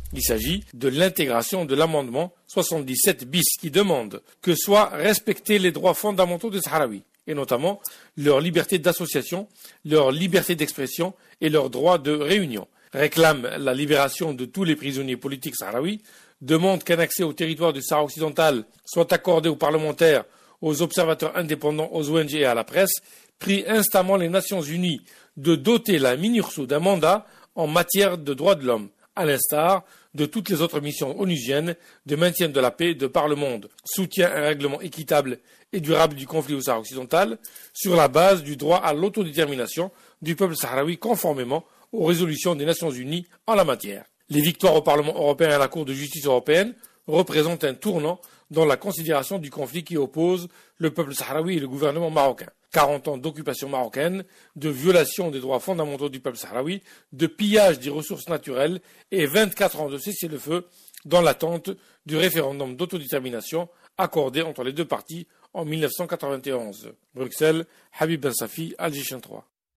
Il s'agit de l'intégration de l'amendement 77 bis qui demande que soient respectés les droits fondamentaux des Sahraouis, et notamment leur liberté d'association, leur liberté d'expression et leur droit de réunion, réclame la libération de tous les prisonniers politiques sahraouis, demande qu'un accès au territoire du Sahara occidental soit accordé aux parlementaires, aux observateurs indépendants, aux ONG et à la presse, prie instamment les Nations Unies de doter la MINURSO d'un mandat en matière de droits de l'homme, à l'instar de toutes les autres missions onusiennes de maintien de la paix de par le monde, soutient un règlement équitable et durable du conflit au Sahara occidental sur la base du droit à l'autodétermination du peuple sahraoui conformément aux résolutions des Nations Unies en la matière. Les victoires au Parlement européen et à la Cour de justice européenne représentent un tournant dans la considération du conflit qui oppose le peuple sahraoui et le gouvernement marocain. 40 ans d'occupation marocaine, de violation des droits fondamentaux du peuple sahraoui, de pillage des ressources naturelles et 24 ans de cessez-le-feu dans l'attente du référendum d'autodétermination accordé entre les deux parties en 1991. Bruxelles, Habib Ben Safi, Alger 3.